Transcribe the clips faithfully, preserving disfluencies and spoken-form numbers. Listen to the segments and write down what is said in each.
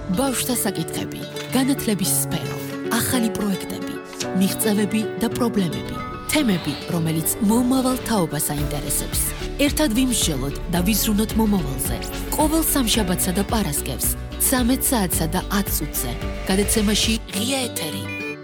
ბავშვთა საკითხები, განათლების სფერო, ახალი პროექტები, მიღწევები და პრობლემები, თემები, რომელიც მომავალ თაობას აინტერესებს. ერთად ვიმსჯელოთ და ვიზრუნოთ მომავალზე. ყოველ სამშაბათსა და პარასკევს, ცამეტ საათსა და ათ წუთზე, გადაცემაში ღია ეთერი.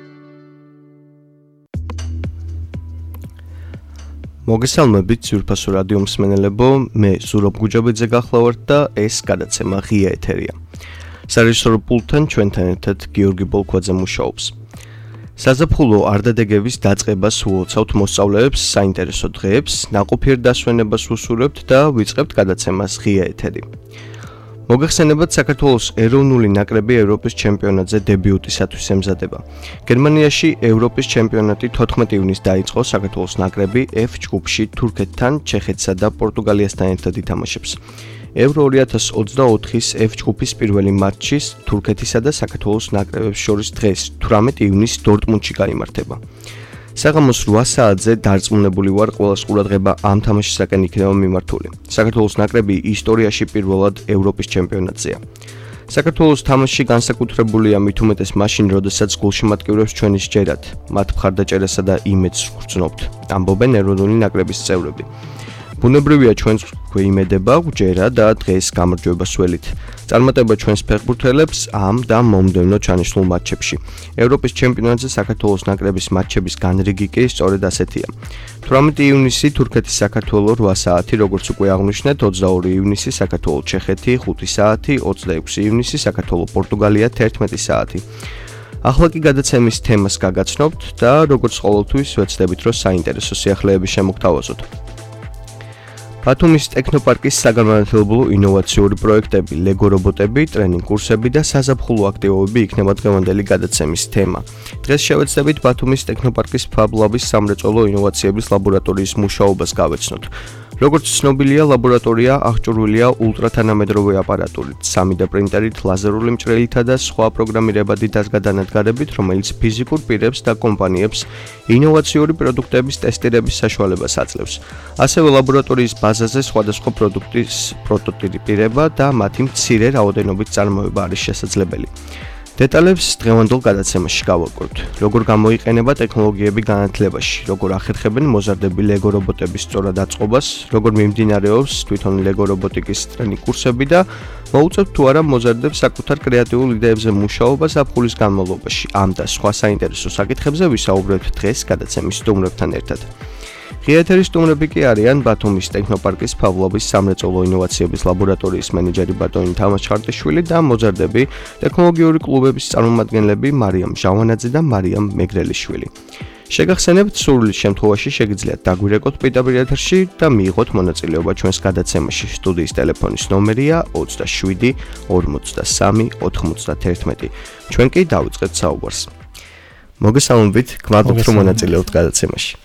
მოგესალმებით ძვირფასო რადიო მსმენელებო, მე ზურაბ გუჯაბიძე გახლავართ და ეს გადაცემა ღია ეთერია. სარეჟისორო პულტთან ჩვენთან ერთად გიორგი ბოლქვაძე მუშაობს. საზაფხულო არდადეგების დაწყებას უოცავთ მოსწავლეებს საინტერესო დღეებს, ნაყოფიერ დასვენებას უსურვებთ და ვიწყებთ გადაცემას ღია ეთერი. მოგეხსენებათ, საქართველოს ეროვნული ნაკრები ევროპის ჩემპიონატზე დებიუტისათვის ემზადება. გერმანიაში ევროპის ჩემპიონატი თოთხმეტი ივნის დაიწყო, საქართველოს ნაკრები F ჯგუფში თურქეთთან, ჩეხეთსა და პორტუგალიასთან ერთად ითამაშებს. ევრო ორი ათას ოცდაოთხის F ჯგუფის პირველი მატჩი თურქეთისა და საქართველოს ნაკრებებს შორის დღეს, თვრამეტი ივნის დორტმუნდში გაიმართება. საღამოს რვა საათზე დარწმუნებული ვარ, ყველას ყურადღება ამ თამაშისაკენ იქნება მიმართული. საქართველოს ნაკრები ისტორიაში პირველად ევროპის ჩემპიონატზეა. საქართველოს თამაში განსაკუთრებულია მით უმეტეს მაშინ, როდესაც გულშემატკივრებს ჩვენი სჯერათ, მათ მხარდაჭერასა და იმედს ვგრძნობთ, ამბობენ ეროვნული ნაკრების წევრები. ბუნებრივია ჩვენს გვეიმედება, გვჯერა და დღეს გამარჯვებას ველით. წარმატება ჩვენს ფეხბურთელებს ამ და მომდევნო ჩანიშნულ მატჩებში. ევროპის ჩემპიონატზე საქართველოს ნაკრების მატჩების განრიგი კი სწორედ ასეთია. თვრამეტი ივნისი თურქეთის საქართველო რვა საათი, როგორც უკვე აღვნიშნეთ, ოცდაორი ივნისი საქართველო ჩეხეთი, ხუთი საათი, ოცდაექვსი ივნისი საქართველო პორტუგალია, თერთმეტი საათი. ახლა კი გადაცემის თემას გაგაცნობთ და როგორც ყოველთვის ვეცდებით, რომ საინტერესო სიახლეები შემოგთავაზოთ. ბათუმის ტექნოპარკის საგანმანათლებლო ინოვაციური პროექტები, ლეგო რობოტები, ტრენინგ კურსები და საზაფხულო აქტივობები იქნება დღევანდელი გადაცემის თემა. დღეს შევეცდებით ბათუმის ტექნოპარკის ფაბლაბის სამრეწველო ინოვაციების ლაბორატორიის მუშაობას გავეცნოთ. როგორც ცნობილია, ლაბორატორია აღჭურვილია ულტრათანამედროვე აპარატურით, სამი დე პრინტერით, ლაზერული მჭრელითა და სხვა პროგრამირებადი დაზგადანადგარებით, რომელიც ფიზიკურ პირებს და კომპანიებს ინოვაციური პროდუქტების ტესტირების საშუალებას აძლევს. ასევე ლაბორატორიის ბაზაზე სხვადასხვა პროდუქტის პროტოტიპირება და მათი მცირე რაოდენობით წარმოება არის შესაძლებელი. დეტალებს დღევანდელ გადაცემაში გავაკეთებთ. როგორ გამოიყენება ტექნოლოგიები განათლებაში, როგორ ახერხებენ მოზარდები ლეგო რობოტების სწორად აწყობას, როგორ მიმდინარეობს თვითონ ლეგო რობოტიკის ტრენინგ კურსები და მოუწევთ თუ არა მოზარდებს საკუთარ კრეატიულ იდეებზე მუშაობა ზაფხულის განმავლობაში. ამ და სხვა საინტერესო საკითხებზე ვისაუბრებთ დღეს გადაცემის სტუმრებთან ერთად. ღია ეთერის სტუმრები კი არიან ბათუმის ტექნოპარკის ფაბლაბის სამრეწველო ინოვაციების ლაბორატორიის მენეჯერი ბატონი თამაზ ხარტიშვილი და მოზარდები ტექნოლოგიური კლუბების წარმომადგენლები მარიამ ჟავანაძე და მარიამ მეგრელიშვილი. შეგახსენებთ, სურვილის შემთხვევაში შეგიძლიათ დაგვირეკოთ პირდაპირ ეთერში და მიიღოთ მონაწილეობა ჩვენს გადაცემაში. სტუდიის ტელეფონის ნომერია ოცდაშვიდი ორმოცდასამი ოთხმოცდათერთმეტი. ჩვენ კი დავიწყებთ საუბარს. მოგესალმებით, გმადლობთ რომ მონაწილეობთ გადაცემაში.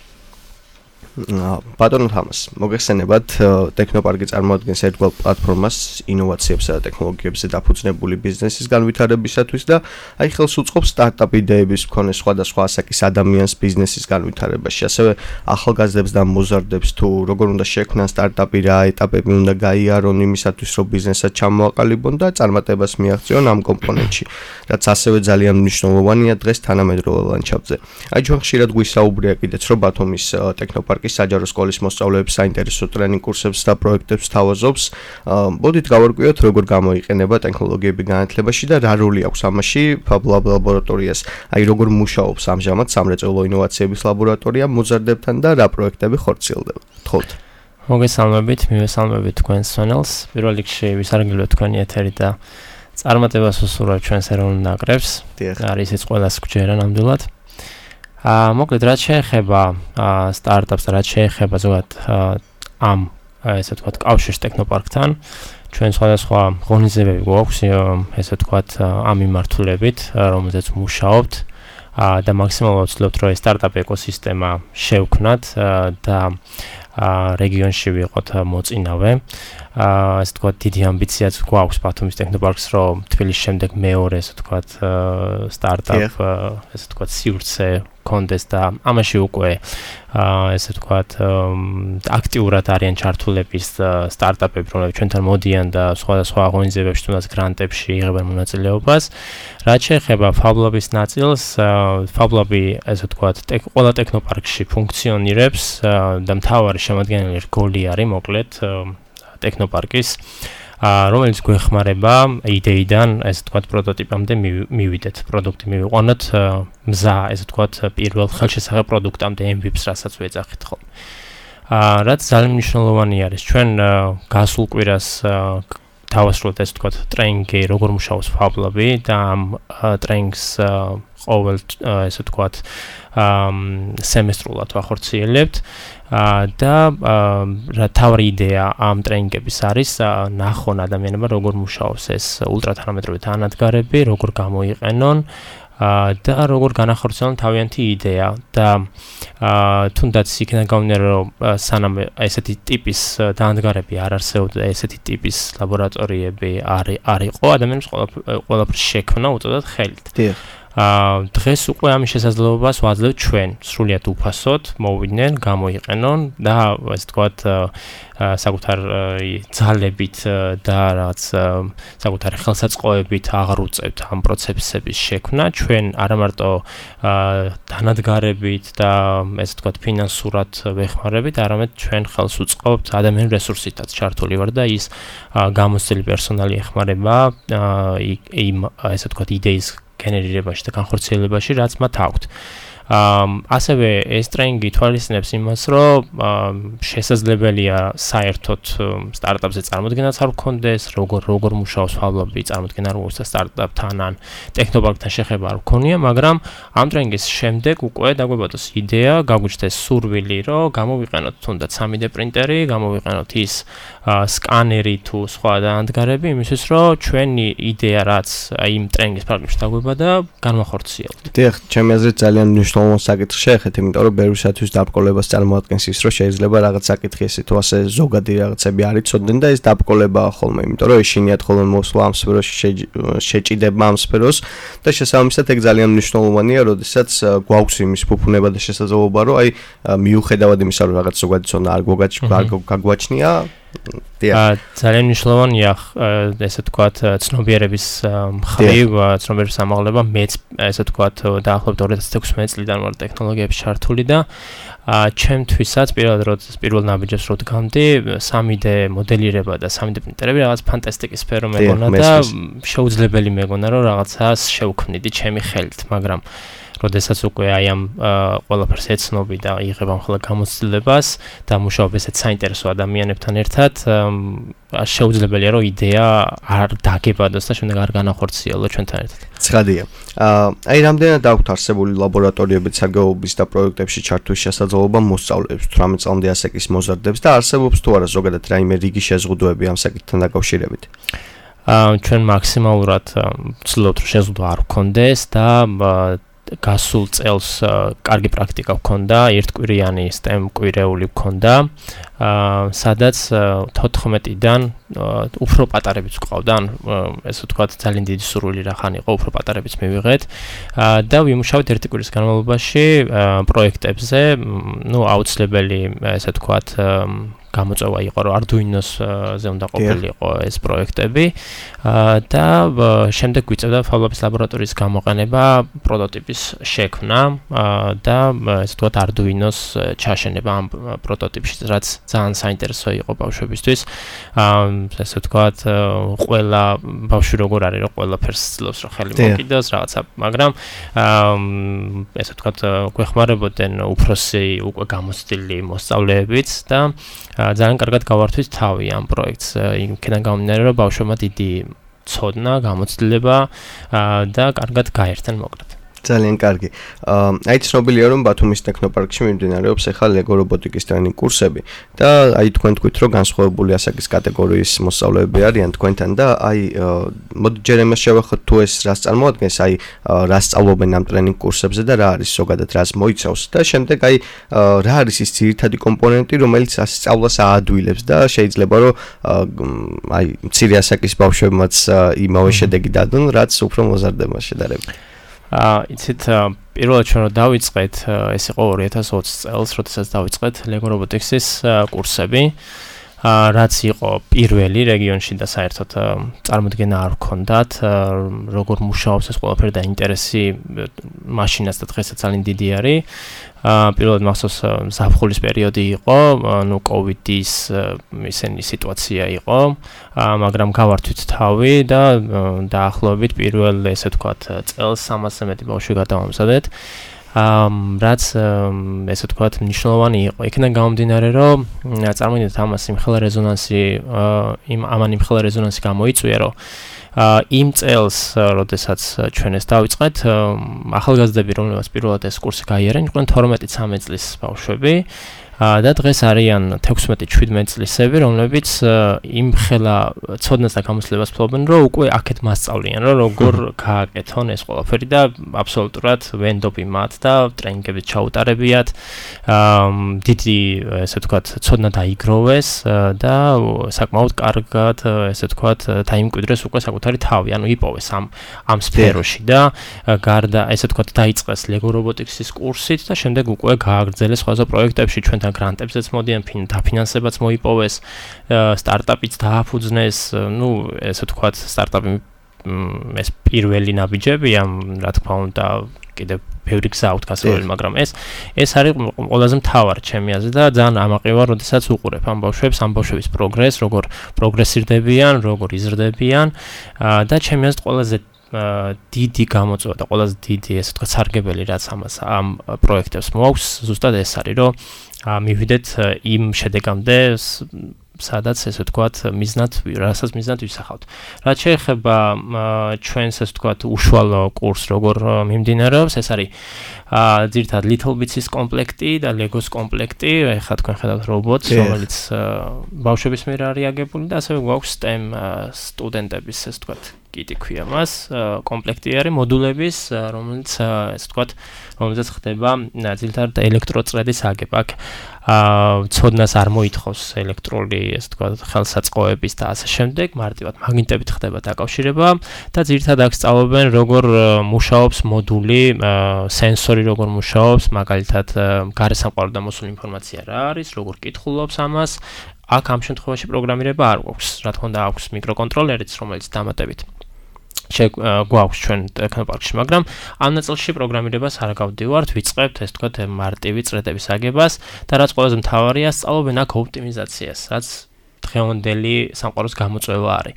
ბატონო თამაზ, მოგეხსენებათ, ტექნოპარკი წარმოადგენს ერთგვარ პლატფორმას ინოვაციებსა და ტექნოლოგიებზე დაფუძნებული ბიზნესის განვითარებისათვის და აი ხელს უწყობს სტარტაპ იდეების მქონე სხვადასხვა ასაკის ადამიანს ბიზნესის განვითარებაში. ასევე ახალგაზრდებს და მოზარდებს თუ როგორ უნდა შექმნან სტარტაპი, რა ეტაპები უნდა გაიარონ იმისათვის, რომ ბიზნესად ჩამოაყალიბონ და წარმატებას მიაღწიონ ამ კომპონენტში, რაც ასევე ძალიან მნიშვნელოვანია დღეს თანამედროვე ლანდშაფტზე. აი ჩვენ ხშირად გვისაუბრია კიდეც, რომ ბათუმის ტექნოპარკი საჯარო სკოლის მოსწავლეებს საინტერესო ტრენინგ კურსებს და პროექტებს თავაზობს. მოდით გავარკვიოთ, როგორ გამოიყენება ტექნოლოგიები განათლებაში და რა როლი აქვს ამაში ფაბლაბ ლაბორატორიას. აი როგორ მუშაობს ამჟამად სამრეწველო ინოვაციების ლაბორატორია მოზარდებთან და რა პროექტები ხორციელდება. თხოვთ. მოგესალმებით, მივესალმებით თქვენს სვენელს. პირველ რიგში ვისარგებლოთ თქვენი ეთერი და წარმატებას უსურვებთ ჩვენს ეროვნულ ნაკრებს. არის ეს ყველას გვჯერა ნამდვილად. აა მოკლედ რაც შეეხება სტარტაპს და რაც შეეხება ზოგადად ამ ესე ვთქვათ კავშირს ტექნოპარკთან, ჩვენ სხვადასხვა ღონისძიებები გვაქვს ესე ვთქვათ ამ მიმართულებით, რომელზეც მუშაობთ და მაქსიმალურად ვცდილობთ, რომ ეს სტარტაპ ეკოსისტემა შევქმნათ და რეგიონში ვიყოთ მოწინავე. ასე ვთქვათ, დიდი ამბიციაც გვაქვს ბათუმის ტექნოპარკს, რომ თბილისის შემდეგ მეორე, ასე ვთქვათ, სტარტაპ, ასე ვთქვათ, სივრცე კონდეს და ამაში უკვე აა ესე ვთქვათ აქტიურად არიან ჩართულების სტარტაპები, რომლებიც ჩვენთან მოდიან და სხვადასხვა ღონისძიებებში თუნდაც გრანტებში იღებენ მონაწილეობას. რაც შეეხება Fab-Lab-ის ნაწილს, Fab-Lab-ი ესე ვთქვათ ყველა ტექნოპარკში ფუნქციონირებს და მთავარი შემადგენელი რგოლი არის მოკლედ ტექნოპარკის რომელიც გვეხმარება იდეიდან, ესე ვთქვათ, პროტოტიპამდე მივიდეთ, პროდუქტი მივიყვანოთ მზა, ესე ვთქვათ, პირველ ხელშესახებ პროდუქტამდე M V P-ს, რასაც ვეძახით ხოლმე. აა რაც ძალიან მნიშვნელოვანი არის, ჩვენ გასულ კვირას დავასრულეთ, ესე ვთქვათ, ტრეინინგი, როგორ მუშაობს Fab-Lab-ი და ამ ტრეინინგს ყოველ, ესე ვთქვათ, სემესტრულად ვახორციელებთ. და რა თავი იდეა ამ ტრეინინგების არის ნახონ ადამიანებმა როგორ მუშაობს ეს ულტრათანამედროვე თანადგარები, როგორ გამოიყენონ და როგორ განახორციელონ თავიანთი იდეა და თუნდაც იქიდან გამომდინარე რომ სანამ ესეთი ტიპის თანადგარები არ არსებობდა, ესეთი ტიპის ლაბორატორიები არ იყო, ადამიანებს ყველაფერს შექმნა უწოდოთ ხელით. დიახ. აა დღეს უკვე ამის შესაძლებლობას ვაძლევთ ჩვენ სრულიად უფასოდ მოვიდნენ, გამოიყენონ და ასე ვთქვათ საკუთარ ძალებით და რაც საკუთარი ხელსაწყოებით აღარ უწევთ ამ პროცესების შექმნა. ჩვენ არა მარტო თანადგარებით და ასე ვთქვათ ფინანსურად ვეხმარებით, არამედ ჩვენ ხელს უწყობთ ადამიანურ რესურსითაც ჩართული ვარ და ის გამოცდილი პერსონალი ეხმარება იმ ასე ვთქვათ იდეის გენერირებაში და განხორციელებაში, რაც მათ აქვთ. ასევე ეს ტრეინინგი თვალისწინებს იმას, რომ შესაძლებელია საერთოდ სტარტაპზე წარმოდგენაც არ გქონდეს, როგორ როგორ მუშაობს Fab-Lab-ი, წარმოდგენა არ მოუწევს სტარტაპთან ან ტექნოპარკთან შეხება არ გქონია, მაგრამ ამ ტრეინინგის შემდეგ უკვე დაგვებადოს იდეა, გაგვიჩნდეს სურვილი, რომ გამოვიყენოთ თუნდაც სამი D პრინტერი, გამოვიყენოთ ის სკანერი თუ სხვა დანადგარები, იმისთვის რომ ჩვენი იდეა რაც იმ ტრეინინგის პროგრამაში დაგვებადა, განვახორციელოთ. დიახ, ჩემი აზრით ძალიან მნიშვნელოვანი საკითხი შეეხეთ, იმიტომ რომ ბევრისათვის დაბრკოლებას წარმოადგენს ის, რომ შეიძლება რაღაც საკითხი ესე თუ ასე ზოგადი რაღაცები არ იცოდნენ და ეს დაბრკოლებაა ხოლმე, იმიტომ რომ ეშინიათ ხოლმე მოსვლა ამ სფეროში, შეჭიდება ამ სფეროს და შესაბამისად ეგ ძალიან მნიშვნელოვანია, როდესაც გვაქვს იმის ფუფუნება და შესაძლებლობა, რომ აი მიუხედავად იმისა, რომ რაღაც ზოგადი ცოდნა არ გაგვაჩნია, ძალიან მნიშვნელოვანია ესე ვთქვათ ცნობიერების მხრივ, ცნობიერების ამაღლება. მეც ესე ვთქვათ დაახლოებით ორი ათას ექვსმეტ წლიდან ვარ ტექნოლოგიებში ჩართული და ჩემთვისაც პირველად როდესაც პირველ ნაბიჯებს რო დგამდი, სამი D მოდელირება და სამი D პრინტერები რაღაც ფანტასტიკი სფერო მეგონა და შეუძლებელი მეგონა რომ რაღაცას შევქმნიდი ჩემი ხელით, მაგრამ როდესაც უკვე აი ამ ყველაფერს ეცნობი და იღებ ამ ხოლმე გამოცდილებას და მუშაობ ესეთ საინტერესო ადამიანებთან ერთად, შეუძლებელია რომ იდეა არ დაგებადოს და შემდეგ არ განახორციელო ჩვენთან ერთად. ცხადია. აი რამდენად აქვთ არსებული ლაბორატორიები საგეობის და პროექტებში ჩართვის შესაძლებლობა მოსწავლეებს თვრამეტ წლამდე ასაკის მოზარდებს და არსებობს თუ არა ზოგადად რაიმე რიგი შეზღუდვები ამ საკითხთან დაკავშირებით? ჩვენ მაქსიმალურად ვცდილობთ რომ შეზღუდვა არ გქონდეს და გასულ წელს კარგი პრაქტიკა გქონდა, ერთკვირიანი STEM კვირეული გქონდა, სადაც თოთხმეტიდან უფრო პატარებიც გყავდა, ესე ვთქვათ, ძალიან დიდი სურვილი რახან იყო, უფრო პატარებიც მივიღეთ და ვიმუშავეთ ერთი კვირის განმავლობაში პროექტებზე, ნუ აუცილებელი, ესე ვთქვათ, გამოწვევა იყო, რომ Arduino-ზე უნდა ყოფილიყო ეს პროექტები და შემდეგ გვიწევდა Fab-Lab-ის ლაბორატორიის გამოყენება, პროტოტიპის შექმნა და ესე ვთქვათ Arduino-ს ჩაშენება ამ პროტოტიპში, რაც ძალიან საინტერესო იყო ბავშვებისთვის. ესე ვთქვათ, ყველა ბავშვი როგორ არის, რომ ყველაფერს ცდილობს რომ ხელი მოკიდოს რაღაცა, მაგრამ ესე ვთქვათ, გვეხმარებოდნენ უფროსი უკვე გამოცდილი მოსწავლეებიც და ძალიან კარგად გავართვით თავი ამ პროექტს, იქიდან გამომდინარე, რომ ბავშვებმა დიდი ცოდნა, გამოცდილება და კარგად გაერთიან მოკლედ. ძალიან კარგი. აი ცნობილია რომ ბათუმის ტექნოპარკში მიმდინარეობს ახლა ლეგო რობოტიკის ტრეინინგ კურსები და აი თქვენ თქვით რომ განსხვავებული ასაკის კატეგორიის მოსწავლეები არიან თქვენთან და აი მოდი ჯერ იმას შევახოთ თუ ეს რას წარმოადგენს, აი რა სწავლობენ ამ ტრეინინგ კურსებზე და რა არის ზოგადად რას მოიცავს და შემდეგ აი რა არის ის ძირითადი კომპონენტი რომელიც სწავლას აადვილებს და შეიძლება რომ აი მცირე ასაკის ბავშვებმაც იმავე შედეგი დადონ რაც უფრო მოზარდება შედარებით. აა იცით პირველად ჩვენ რომ დავიწყეთ ეს იყო ორი ათას ოცი წელს, როდესაც დავიწყეთ Lego Robotics-ის კურსები. Uh, რაც იყო პირველი რეგიონში და საერთოდ წარმოდგენა არ ჰქონდათ, როგორ მუშაობს ეს ყველაფერი და ინტერესი მაშინაც და დღესაც ძალიან დიდი არის. პირველად მახსოვს ზაფხულის პერიოდი იყო, ნუ კოვიდის ისენი სიტუაცია იყო, მაგრამ გავართვით თავი და დაახლოებით პირველ ესე ვთქვათ წელს სამასზე მეტი ბავშვი გადავამზადეთ. Um, რაც um, ესე ვთქვათ მნიშვნელოვანი იყო. იქიდან გამომდინარე, რომ წარმოგიდგენთ ამას იმხელა რეზონანსი, იმ ამან იმხელა რეზონანსი გამოიწვია, რომ იმ წელს, როდესაც ჩვენ ეს დავიწყეთ, ახალგაზრდები, რომლებიც პირველად ეს კურსი გაიარენ, იყვნენ თორმეტი ცხრამეტი წლის ბავშვები. და დღეს არიან თექვსმეტი შვიდმეტი წლისები, რომლებიც იმხელა ცოდნას და გამოცდილებას ფლობენ, რომ უკვე აქეთ მასწავლიან, რომ როგორ გააკეთონ ეს ყველაფერი და აბსოლუტურად ვენდობი მათ და ტრენინგებით ჩაუტარებიათ. დიდი, ესე ვთქვათ, ცოდნა დაიგროვეს და საკმაოდ კარგად, ესე ვთქვათ, დაიმკვიდრეს უკვე საკუთარი თავი, ანუ იპოვეს ამ ამ სფეროში და გარდა, ესე ვთქვათ, დაიწყეს Lego Robotics-ის კურსით და შემდეგ უკვე გააგრძელეს სხვადასხვა პროექტებში ჩვენ გრანტებზეც მოდიან, დაფინანსებაც მოიპოვეს, სტარტაპიც დააფუძნეს, ну, ესე ვთქვათ, სტარტაპი ეს პირველი ნაბიჯებია, რა თქმა უნდა, კიდევ ბევრი გზა აქვს გასული, მაგრამ ეს ეს არის ყველაზე მთავარი ჩემი აზრით და ძალიან ამაყი ვარ, როდესაც უყურებ ამ ბავშვებს, ამ ბავშვების პროგრესს, როგორ პროგრესირდებიან, როგორ იზრდებიან და ჩემი აზრით ყველაზე დიდი გამოწვევა და ყველაზე დიდი, ესე ვთქვათ, სარგებელი რაც ამას ამ პროექტებს მოაქვს, ზუსტად ეს არის, რომ მივიდეთ იმ შედეგამდე, სადაც ესე ვთქვათ, მიზნად, რასაც მიზნად ვისახავთ. რაც შეეხება ჩვენს ესე ვთქვათ, უშუალო კურსს, როგორ მიმდინარეობს, ეს არის ძირითადად Little Bits-ის კომპლექტი და Lego-s კომპლექტი, ეხლა თქვენ ხედავთ რობოტს, რომელიც ბავშვების მიერ არის აგებული და ასევე გვაქვს STEM სტუდენტების, ესე ვთქვათ, კიტი ქვია მას, კომპლექტი არის მოდულების, რომელიც ესე ვთქვათ, რომელზეც ხდება ძირითადად ელექტროწრედის აგება. აქ ცოდნას არ მოითხოვს ელექტრული, ესე ვთქვათ, ხელსაწყოების და ასე შემდეგ, მარტივად მაგნიტებით ხდება დაკავშირება და ძირითადად აქ სწავლობენ, როგორ მუშაობს მოდული, სენსორი როგორ მუშაობს, მაგალითად გარესამყაროდან მოსული ინფორმაცია რა არის, როგორ კითხულობს ამას. აქ ამ შემთხვევაში პროგრამირება არ გვაქვს, რა თქმა უნდა აქვს მიკროკონტროლერიც, რომელიც დამატებით გვაქვს ჩვენ ტექნოპარკში, მაგრამ ამ ნაწილში პროგრამირებას არ გავდივართ, ვიწყებთ ეს თქვათ მარტივი წრედების აგებას და რაც ყველაზე მთავარია, სწავლობენ აქ ოპტიმიზაციას, რაც დღევანდელი სამყაროს გამოწვევა არის.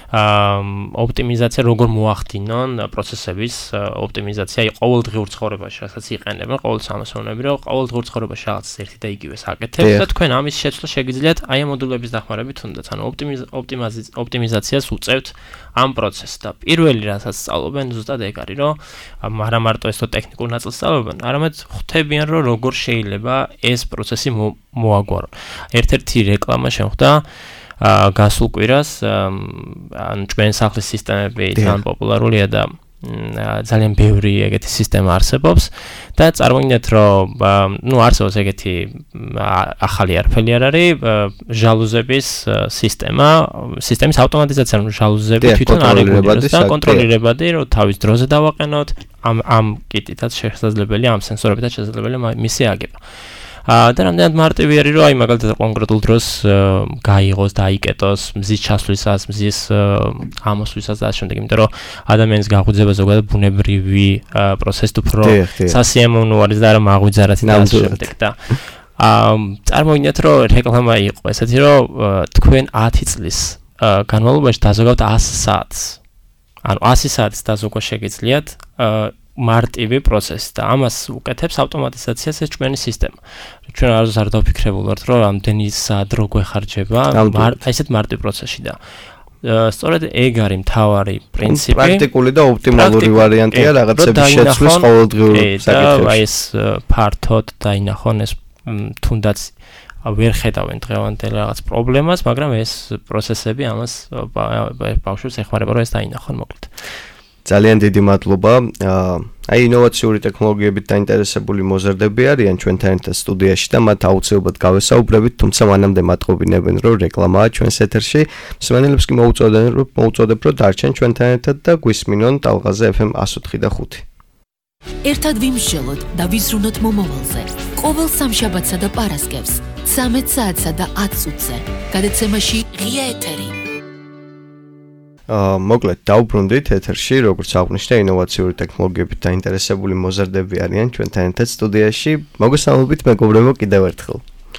ოპტიმიზაცია როგორ მოახდინონ პროცესების ოპტიმიზაცია ყოველდღიურ ცხოვრებაში, რასაც იყენებენ ყოველ სამსავნები, რომ ყოველდღიურ ცხოვრებაში რაღაც ერთი და იგივეს აკეთებთ და თქვენ ამის შეცვლა შეგიძლიათ აი ამ მოდულების დახმარებით თუნდაც, ანუ ოპტიმიზაციას უწევთ ამ პროცესს და პირველი რასაც სწავლობენ ზუსტად ეგ არის, რომ არა მარტო ეს ტექნიკურ ნაწილს სწავლობენ, არამედ ხვდებიან, რომ როგორ შეიძლება ეს პროცესი მოაგვარო. ერთ-ერთი რეკლამა შემხვდა გასულ კვირას, ანუ ჩვენ სახლის სისტემები ძალიან პოპულარულია და ძალიან ბევრი ეგეთი სისტემა არსებობს და წარმოგიდგენთ, რომ ნუ არსებობს ეგეთი ახალი არაფერი არ არის, ჟალუზების სისტემა, სისტემის ავტომატიზაცია, ანუ ჟალუზები თვითონ არეგულირებს და კონტროლირებადი, რომ თავის დროზე დავაყენოთ, ამ ამ კიტითაც შესაძლებელია, ამ სენსორებითაც შესაძლებელია მისი აგება. და რამდენად მარტივი არის, რომ აი მაგალითად კონკრეტულ დროს გაიღოს და აიკეტოს მზის ჩასვლისას, მზის ამოსვლისას და ასე შემდეგ, იმიტომ რომ ადამიანის გაღვიძება ზოგადად ბუნებრივი პროცესით უფრო სასიამოვნო არის და არა მაღვიძარათი და ასე შემდეგ და წარმოგიდგენთ, რომ რეკლამა იყო ესეთი, რომ თქვენ ათი წლის განმავლობაში დაზოგავთ ასი საათს. ანუ ასი საათის დაზოგვა შეგიძლიათ მარტივი პროცესი და ამას უკეთებს ავტომატიზაციას ეს ჩვენი სისტემა. ჩვენ არასდროს არ დავფიქრებულ ვართ, რომ რამდენი საათ რო გვეხარჯება აი ესეთ მარტივ პროცესში და სწორედ ეგ არის მთავარი პრინციპი. პრაქტიკული და ოპტიმალური ვარიანტია რაღაცების შეცვლის ყოველდღიურ საკითხებში. აი ეს ფართოდ დაინახონ ეს თუნდაც ვერ ხედავენ დღევანდელ რაღაც პრობლემას, მაგრამ ეს პროცესები ამას ბავშვებს ეხმარება, რომ ეს დაინახონ მოკლედ. ძალიან დიდი მადლობა. აი ინოვაციური ტექნოლოგიებით დაინტერესებული მოზარდები არიან ჩვენთან ერთად სტუდიაში და მათ აუცილებლად გავესაუბრებით, თუმცა მანამდე მატყობინებენ, რომ რეკლამაა ჩვენს ეთერში. მსმენელებს კი მოუწოდებ, რომ მოუწოდებ, რომ დარჩენ ჩვენთან ერთად და გვისმინონ ტალღაზე ეფ ემ one oh five და five. ერთად ვიმსჯელოთ და ვიზრუნოთ მომავალზე. ყოველ სამშაბათსა და პარასკევს, ცამეტ საათსა და ათ წუთზე. გადაცემაში ღია ეთერი. აა მოკლედ დაუბრუნდით ეთერში, როგორც აღნიშნე, ინოვაციური ტექნოლოგიებით დაინტერესებული მოზარდები არიან ჩვენთან ერთად სტუდიაში. მოგესალმებით მეგობრებო კიდევ ერთხელ.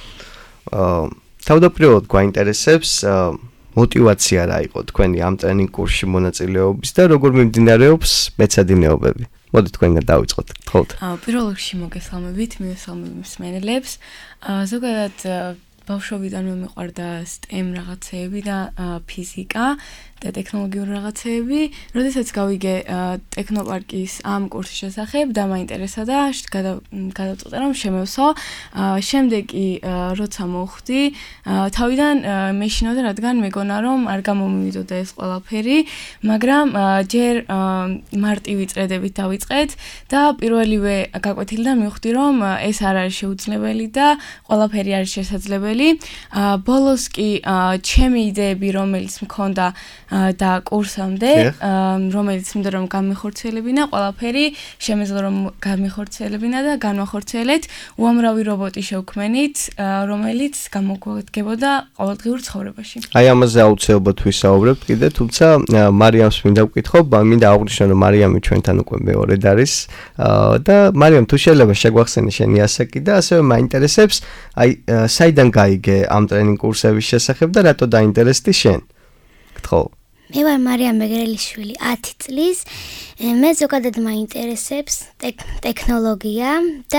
აა თავდაპირველად გვაინტერესებს მოტივაცია რა იყო თქვენი ამ ტრენინგ კურსში მონაწილეობის და როგორ მიმდინარეობს მეცადინეობები. მოდით თქვენგან დავიწყოთ, გთხოვთ. აა პირველ რიგში მოგესალმებით, მივესალმებით მსმენელებს. აა ზოგადად ბავშვობიდანვე მიყვარდა STEM რაღაცეები და ფიზიკა და ტექნოლოგიური რაღაცეები. როდესაც გავიგე ტექნოპარკის ამ კურსის შესახებ და მაინტერესა და გადავწყვიტე რომ შემევსო. შემდეგ კი როცა მოვხვდი, თავიდან მეშინოდა, რადგან მეგონა რომ არ გამომივიდოდა ეს ყველაფერი, მაგრამ ჯერ მარტივი წრედებით დავიწყეთ და პირველივე გაკვეთილიდან მივხვდი რომ ეს არ არის შეუძლებელი და ყველაფერი არის შესაძლებელი. ბოლოს კი ჩემი იდეები, რომელიც მქონდა და კურსამდე, რომელიც მინდა რომ გამიხორციელებინა, ყველაფერი შემეძლო რომ გამიხორციელებინა და განვახორციელეთ უამრავი რობოტი შევქმენით, რომელიც გამოგვადგებოდა ყოველდღიურ ცხოვრებაში. აი ამაზე აუცილებლად ვისაუბრებთ კიდე, თუმცა მარიამს მინდა ვკითხო, მინდა აღვნიშნო რომ მარიამი ჩვენთან უკვე მეორედ არის და მარიამ თუ შეიძლება შეგვახსენე შენი ასაკი და ასევე მაინტერესებს აი საიდან გაიგე ამ ტრენინგ კურსების შესახებ და რატო დაინტერესდი შენ? გთხოვ. მე ვარ მარიამ მეგრელიშვილი, ათი წლის. მე ზოგადად მაინტერესებს ტექნოლოგია და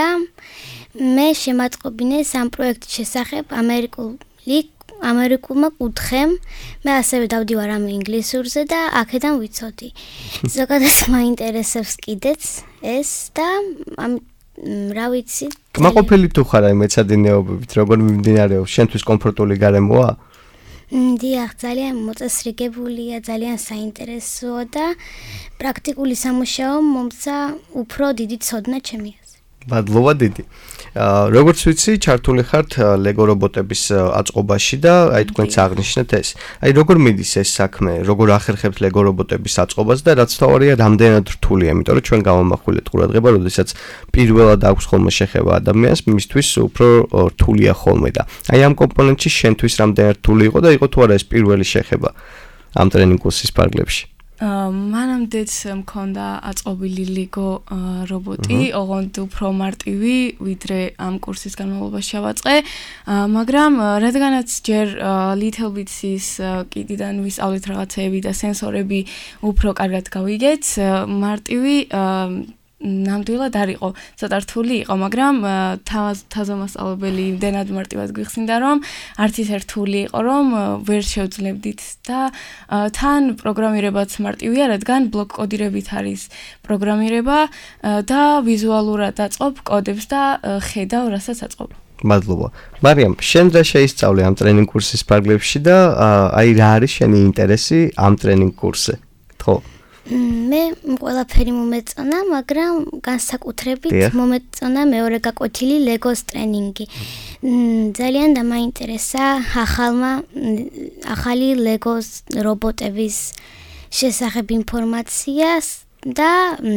მე შემაწყობინეს ამ პროექტის შესახებ ამერიკული ამერიკულმა კუთხემ. მე ასევე დავდივარ ამ ინგლისურზე და აქედან ვიცოდი. ზოგადად მაინტერესებს კიდეც ეს და ამ რა ვიცი. კმაყოფილი თუ ხარ აი მეცადინეობებით, როგორ მიმდინარეობს? შენთვის კომფორტული გარემოა? დიახ, ძალიან მოწესრიგებულია, ძალიან საინტერესოა და პრაქტიკული სამუშაო მომცა უფრო დიდი ცოდნა ჩემი აზრით. მადლობა დიდი. აა როგორც ვიცი, ჩართული ხართ ლეგო რობოტების აწყობაში და აი თქვენც აღნიშნეთ ეს. აი როგორ მიდის ეს საქმე? როგორ ახერხებთ ლეგო რობოტების აწყობას და რაც თავარია, რამდენად რთულია, იმიტომ რომ ჩვენ გავამახვილეთ ყურადღება, როდესაც პირველად აქვს ხოლმე შეხება ადამიანს, მისთვის უფრო რთულია ხოლმე და აი ამ კომპონენტში შენთვის რამდენად რთული იყო და იყო თუ არა ეს პირველი შეხება ამ ტრენინგ კურსის ფარგლებში? მანამდეც მქონდა აწყობილი ლეგო რობოტი, ოღონდ უფრო მარტივი, ვიდრე ამ კურსის განმავლობაში ავაწყე, მაგრამ რადგანაც ჯერ Little Bits-ის კიდიდან ვისწავლეთ რაღაცეები და სენსორები უფრო კარგად გავიგეთ, მარტივი ნამდვილად არ იყო, ცოტა რთული იყო, მაგრამ თავზემოსწავლებელი იმდენად მარტივად გვიხსნიდა, რომ არც ისე რთული იყო, რომ ვერ შევძლებდით და თან პროგრამირებაც მარტივია, რადგან ბლოკ კოდირებით არის პროგრამირება და ვიზუალურად აწყობ კოდებს და ხედავ, რასაც აწყობ. მადლობა. მარიამ, შენ რა შეისწავლე ამ ტრენინგ კურსის ფარგლებში და აი რა არის შენი ინტერესი ამ ტრენინგ კურსზე? ხო? მე ყველაფერი მომეწონა, მაგრამ განსაკუთრებით მომეწონა მეორე გაკვეთილი ლეგოს ტრენინგი. ძალიან დამაინტერესა ახალმა ახალი ლეგოს რობოტების შესახებ ინფორმაციას და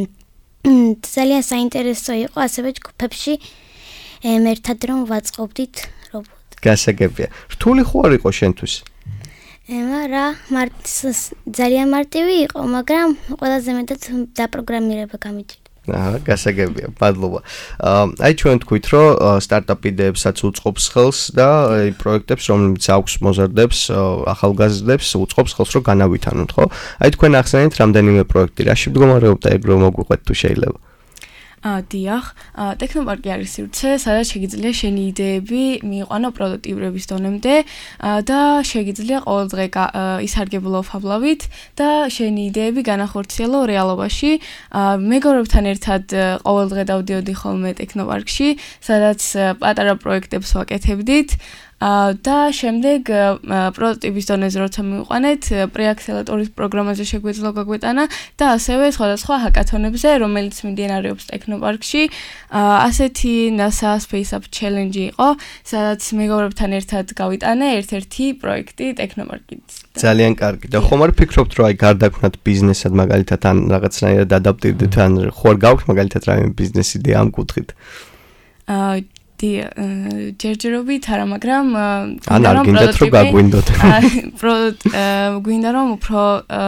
ძალიან საინტერესო იყო ასევე ჯგუფებში ერთად რომ ვაწყობდით რობოტს. გასაგებია. რთული ხო არ იყო შენთვის? რა, ძალიან მარტივი იყო, მაგრამ ყველაზე მეტად დაპროგრამირება გამიჭირდა. აჰა, გასაგებია, მადლობა. აი ჩვენ თქვით, რომ სტარტაპ იდეებსაც უწყობს ხელს და აი პროექტებს, რომლებიც აქვს მოზარდებს, ახალგაზრდებს, უწყობს ხელს, რომ განავითანოთ, ხო? აი თქვენ ახსენეთ რამდენიმე პროექტი, რაში მდგომარეობდა ეგ რომ მოგვიყვეთ თუ შეიძლება? დიახ, ტექნოპარკი არის სივრცე, სადაც შეგიძლია შენი იდეები მიიყვანო პროტოტიპების დონემდე და შეგიძლია ყოველდღე ისარგებლო ფაბლავით და შენი იდეები განახორციელო რეალობაში. მეგობრებთან ერთად ყოველდღე დავდიოდი ხოლმე ტექნოპარკში, სადაც პატარა პროექტებს ვაკეთებდით. და შემდეგ პროტოტიპის დონეზე როცა მივიყვანეთ, პრეაქსელატორის პროგრამაზე შეგვეძლო გაგვეტანა და ასევე სხვადასხვა ჰაკათონებზე, რომელიც მიმდინარეობს ტექნოპარკში. ასეთი NASA Space Up Challenge იყო, სადაც მეგობრებთან ერთად გავიტანე ერთ-ერთი პროექტი ტექნოპარკით. ძალიან კარგი. და ხომ არ ფიქრობთ, რომ აი გარდაქმნათ ბიზნესად მაგალითად ან რაღაცნაირად ადაპტირდეთ, ან ხო არ გაქვთ მაგალითად რაიმე ბიზნეს იდეა ამ კუთხით? აა ჯერჯერობით არა, მაგრამ ან არ გინდათ რომ გაგვინდოთ. გვინდა რომ უფრო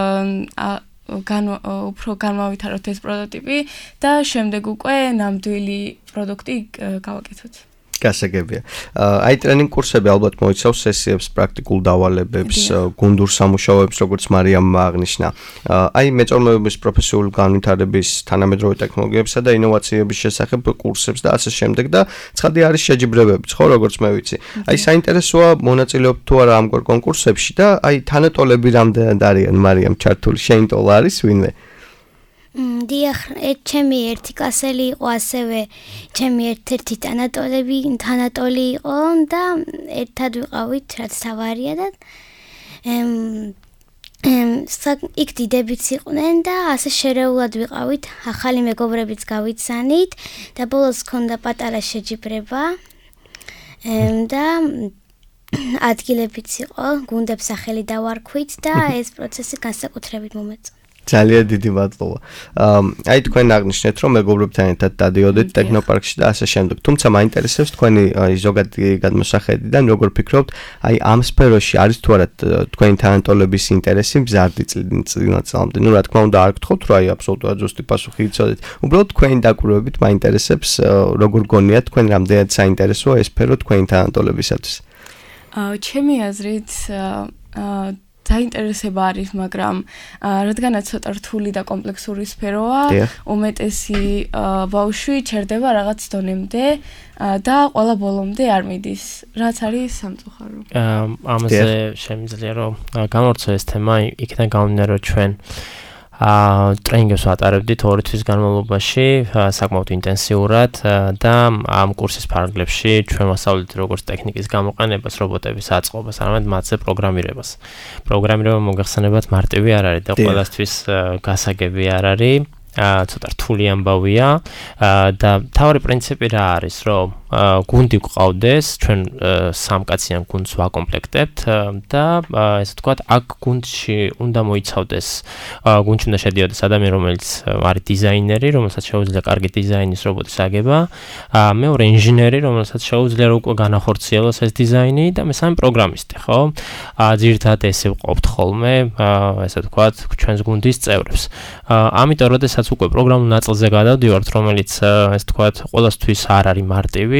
უფრო განმავითაროთ ეს პროტოტიპი და შემდეგ უკვე ნამდვილი პროდუქტი გავაკეთოთ. გასაგებია. აი ტრენინგ კურსები ალბათ მოიცავს სესიებს, პრაქტიკულ დავალებებს, გუნდურ სამუშაოებს, როგორც მარიამმა აღნიშნა. აი მეწარმოების პროფესიული განვითარების, თანამედროვე ტექნოლოგიებსა და ინოვაციების შესახებ კურსებს და ასე შემდეგ და ცხადი არის შეჯიბრებებიც, ხო, როგორც მე ვიცი. აი საინტერესოა მონაწილეობ თუ არა ამგვარ კონკურსებში და აი თანატოლები რამდენად არიან მარიამ ჩართული? შენ ტოლა არის ვინმე? დიახ, ჩემი ერთი კლასელი იყო, ასევე ჩემი ერთ-ერთი თანატოლები, თანატოლი იყო და ერთად ვიყავით, რაც თავარია და იქ დიდებიც იყვნენ და ასე შერეულად ვიყავით, ახალი მეგობრებიც გავიცანით და ბოლოს ჰქონდა პატარა შეჯიბრება და ადგილებიც იყო, გუნდებს სახელი დავარქვით და ეს პროცესი განსაკუთრებით მომეწონა. ძალიან დიდი მადლობა. აი თქვენ აღნიშნეთ, რომ მეგობრებთან ერთად დადიოდეთ ტექნოპარკში და ასე შემდეგ. თუმცა მაინტერესებს თქვენი ზოგადი გადმოსახედიდან, როგორ ფიქრობთ, აი ამ სფეროში არის თუ არა თქვენი თანატოლების ინტერესი მზარდი წლინაცალამდე? ნუ რა თქმა უნდა, არ გთხოვთ, რომ აი აბსოლუტურად ზუსტი პასუხი იცოდეთ. უბრალოდ თქვენი დაკვირვებით მაინტერესებს, როგორ გონიათ თქვენ რამდენად საინტერესოა ეს სფერო თქვენი თანატოლებისათვის? ჩემი აზრით დაინტერესება არის, მაგრამ რადგანაც ცოტა რთული და კომპლექსური სფეროა, უმეტესი ბავშვი ჩერდება რაღაც დონემდე და ყველა ბოლომდე არ მიდის, რაც არის სამწუხარო. ამაზე შემიძლია რომ გამორჩა ეს თემა, იქიდან გამომდინარე რომ ჩვენ აა ტრენინგებს ვატარებდით ორი თვის განმავლობაში, საკმაოდ ინტენსიურად და ამ კურსის ფარგლებში ჩვენ ვასწავლეთ როგორც ტექნიკის გამოყენებას, რობოტების აწყობას, არამედ მათზე პროგრამირებას. პროგრამირება მოგეხსენებათ მარტივი არ არის და ყველასთვის გასაგები არ არის. ცოტა რთული ამბავია და თავი პრინციპი რა არის, რომ გუნდი გვყავდეს, ჩვენ სამკაციან გუნდს ვაკომპლექტებთ და ესე ვთქვათ, აქ გუნდში უნდა მოიცავდეს, გუნდში უნდა შედიოდეს ადამიანი, რომელიც არის დიზაინერი, რომელსაც შეუძლია კარგი დიზაინის რობოტის აგება, მეორე ინჟინერი, რომელსაც შეუძლია რომ უკვე განახორციელოს ეს დიზაინი და მესამე პროგრამისტი, ხო? ძირითადად ესე ვყოფთ ხოლმე, ესე ვთქვათ, ჩვენს გუნდის წევრებს. ამიტომ როდესაც უკვე პროგრამულ ნაწილზე გადავდივართ, რომელიც ესე ვთქვათ, ყველასთვის არ არის მარტივი,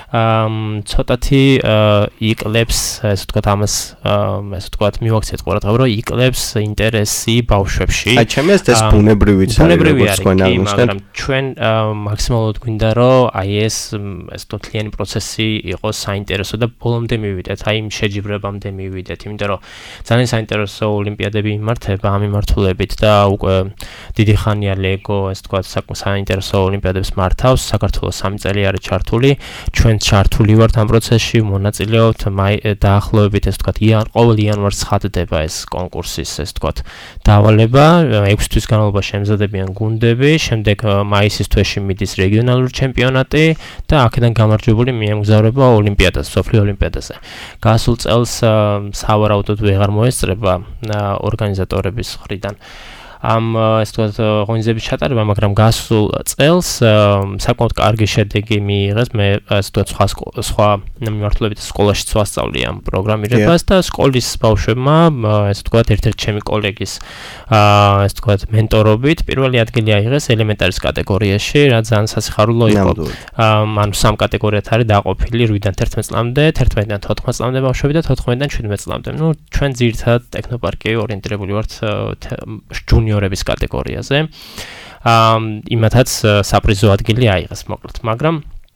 ცოტათი იკლებს, ესე ვთქვათ, ამას, ესე ვთქვათ, მივაქციეთ ყურადღება, რომ იკლებს ინტერესი ბავშვებში. აი, ჩემი აზრით ეს ბუნებრივიც არის, როგორც თქვენ აღნიშნეთ, მაგრამ ჩვენ მაქსიმალურად გვინდა, რომ აი ეს ეს თლიანი პროცესი იყოს საინტერესო და ბოლომდე მივიდეთ, აი იმ შეჯიბრებამდე მივიდეთ, იმიტომ რომ ძალიან საინტერესო ოლიმპიადები იმართება ამ მიმართულებით და უკვე დიდი ხანია ლეგო, ესე ვთქვათ, საინტერესო ოლიმპიადებს მართავს, საქართველოს სამი წელი არის ჩართული, ჩვენ ჩართული ვართ ამ პროცესში, მონაწილეობთ დაახლოებით, ესე ვთქვათ, ყოველ იანვარს ხადდება ეს კონკურსის, ესე ვთქვათ, დავალება, ექვსი თვის განმავლობაში ემზადებიან გუნდები, შემდეგ მაისის თვეში მიდის რეგიონალური ჩემპიონატი და აქედან გამარჯვებული მიემგზავრება ოლიმპიადას, მსოფლიო ოლიმპიადაზე. გასულ წელს სავარაუდოდ ვეღარ მოესწრება ორგანიზატორების მხრიდან ამ ესე ვთქვათ ღონისძიების ჩატარება, მაგრამ გასულ წელს საკმაოდ კარგი შედეგი მიიღეს. მე ესე ვთქვათ სხვა სხვა მიმართულებით სკოლაშიც ვასწავლი ამ პროგრამირებას და სკოლის ბავშვებმა ესე ვთქვათ ერთ-ერთი ჩემი კოლეგის ესე ვთქვათ მენტორობით პირველი ადგილი აიღეს ელემენტარის კატეგორიაში, რაც ძალიან სასიხარულო იყო. ანუ სამ კატეგორიად არის დაყოფილი რვიდან თერთმეტ წლამდე, თერთმეტიდან თოთხმეტ წლამდე ბავშვები და თოთხმეტიდან შვიდმეტ წლამდე. ნუ ჩვენ ძირითადად ტექნოპარკი ორიენტირებული ვართ ჯუნიორების კატეგორიაზე. აა იმათაც საპრიზო ადგილი აიღეს, მოკლედ, მაგრამ